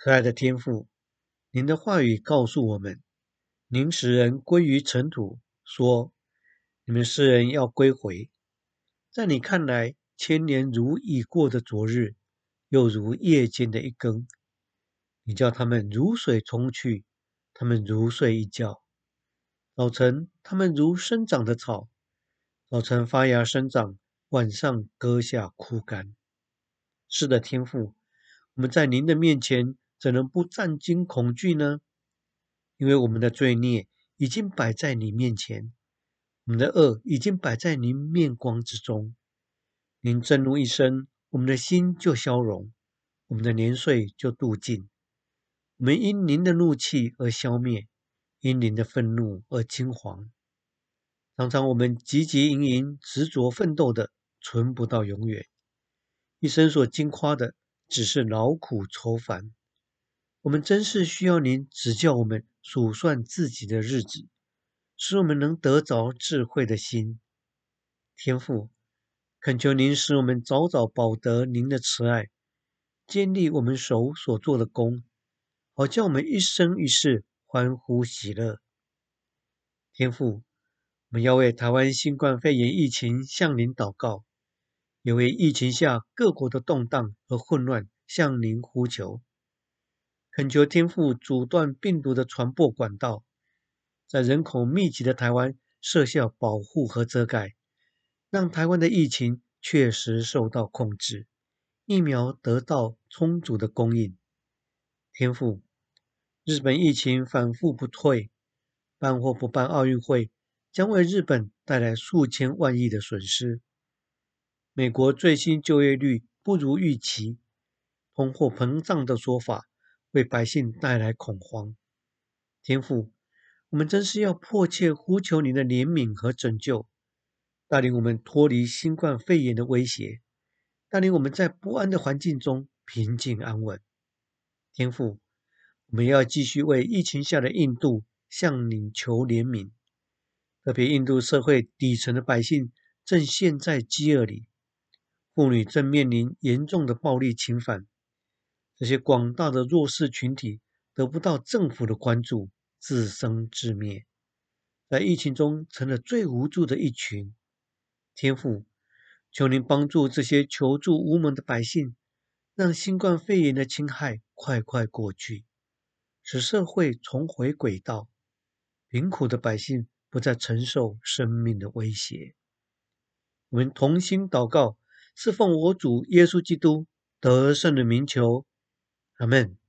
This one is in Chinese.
可爱的天父，您的话语告诉我们，您使人归于尘土，说你们世人要归回。在你看来，千年如已过的昨日，又如夜间的一更。你叫他们如水冲去，他们如睡一觉。早晨，他们如生长的草，早晨发芽生长，晚上割下枯干。是的，天父，我们在您的面前怎能不战惊恐惧呢？因为我们的罪孽已经摆在你面前，我们的恶已经摆在您面光之中。您震怒一声，我们的心就消融，我们的年岁就度尽。我们因您的怒气而消灭，因您的愤怒而惊惶。常常我们汲汲营营、执着奋斗的，存不到永远。一生所经夸的，只是劳苦愁烦。我们真是需要您指教我们数算自己的日子，使我们能得着智慧的心。天父，恳求您使我们早早保得您的慈爱，建立我们手所做的功，好叫我们一生一世欢呼喜乐。天父，我们要为台湾新冠肺炎疫情向您祷告，也为疫情下各国的动荡和混乱向您呼求。恳求天父阻断病毒的传播管道，在人口密集的台湾设下保护和遮盖，让台湾的疫情确实受到控制，疫苗得到充足的供应。天父，日本疫情反复不退，办或不办奥运会将为日本带来数千万亿的损失。美国最新就业率不如预期，通货膨胀的说法为百姓带来恐慌。天父，我们真是要迫切呼求您的怜悯和拯救，带领我们脱离新冠肺炎的威胁，带领我们在不安的环境中平静安稳。天父，我们要继续为疫情下的印度向您求怜悯，特别印度社会底层的百姓正陷在饥饿里，妇女正面临严重的暴力侵犯，这些广大的弱势群体得不到政府的关注，自生自灭，在疫情中成了最无助的一群。天父，求您帮助这些求助无门的百姓，让新冠肺炎的侵害快快过去，使社会重回轨道，贫苦的百姓不再承受生命的威胁。我们同心祷告，是奉我主耶稣基督得胜的名求，阿们。